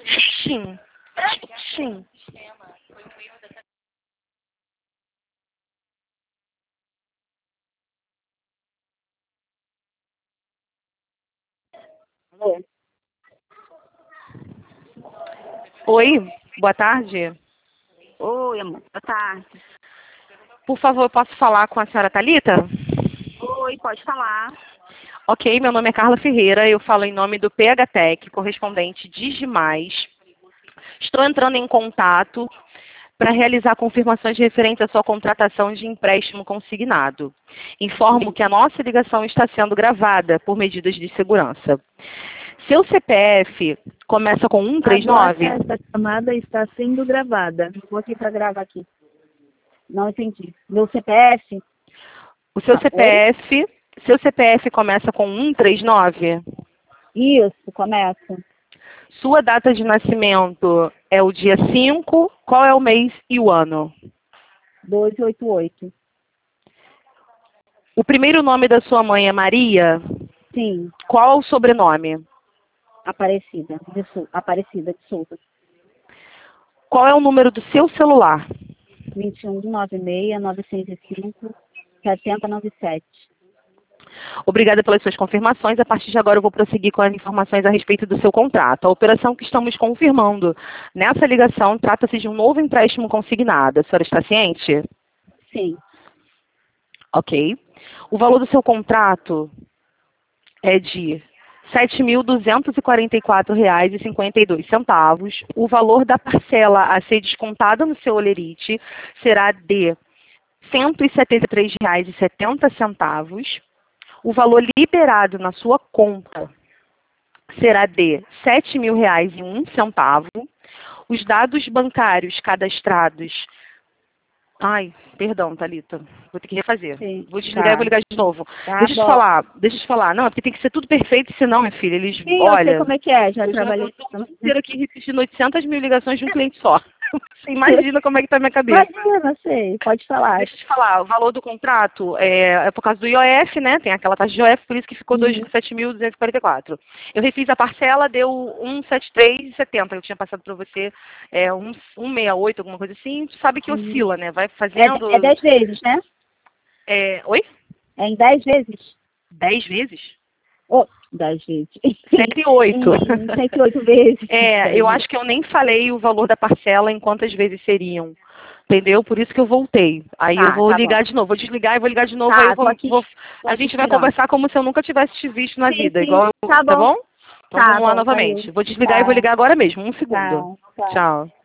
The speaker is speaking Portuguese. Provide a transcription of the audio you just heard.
Sim. Sim. Alô? Oi, boa tarde. Oi, amor. Boa tarde. Por favor, posso falar com a senhora Thalita? Oi, pode falar. Ok, meu nome é Carla Ferreira, eu falo em nome do PHTEC, correspondente Digimais. Estou entrando em contato para realizar confirmações referentes à sua contratação de empréstimo consignado. Informo que a nossa ligação está sendo gravada por medidas de segurança. Seu CPF começa com Agora 139? essa chamada está sendo gravada. Vou aqui para gravar aqui. Não entendi. Meu CPF? O seu Oi? CPF começa com 139? Isso, começa. Sua data de nascimento é o dia 5. Qual é o mês e o ano? 288. O primeiro nome da sua mãe é Maria? Sim, Qual é o sobrenome? Aparecida de Souza. Qual é o número do seu celular? 2196-905-7097. Obrigada pelas suas confirmações. A partir de agora eu vou prosseguir com as informações a respeito do seu contrato. A operação que estamos confirmando nessa ligação trata-se de um novo empréstimo consignado. A senhora está ciente? Sim, Ok. O valor do seu contrato é de R$ 7.244,52. O valor da parcela a ser descontada no seu olerite será de R$ 173,70. O valor liberado na sua conta será de R$ 7.000,01. Os dados bancários cadastrados. Ai, perdão, Thalita. Vou ter que refazer. sim. Vou desligar e vou Tá. ligar de novo. Tá Deixa eu te bom. falar, deixa eu te falar. Não, é porque tem que ser tudo perfeito, senão, minha filha, eles, Sim, eu sei olha, como é que é. Já eu já trabalhei. estou o dia inteiro aqui repetindo 800 mil ligações de um cliente só. Você imagina como é que tá a minha cabeça. Imagina, sei. Pode falar. Deixa eu te falar, o valor do contrato é por causa do IOF, né? Tem aquela taxa de IOF, por isso que ficou 7.244. Eu refiz a parcela, deu 173,70. Eu tinha passado para você 168, alguma coisa assim. Tu sabe que Uhum. oscila, né? Vai É fazendo. 10 vezes, né? Oi? É em 10 vezes? 10 vezes? Oh, 10 vezes. 108. Em 108 vezes. Eu acho que eu nem falei o valor da parcela em quantas vezes seriam. Entendeu? Por isso que eu voltei. Aí eu Tá, vou tá ligar bom. de novo. Vou desligar e vou ligar de novo. Aí eu Tá, tô aqui, tô a aqui gente vai esperando. conversar como se eu nunca tivesse te visto na Sim, vida. sim. Igual, Tá tá bom. bom? Então Tá vamos lá bom, valeu. novamente. Vou desligar e vou Tá, ligar agora mesmo. Um segundo. tá, tá. Tchau.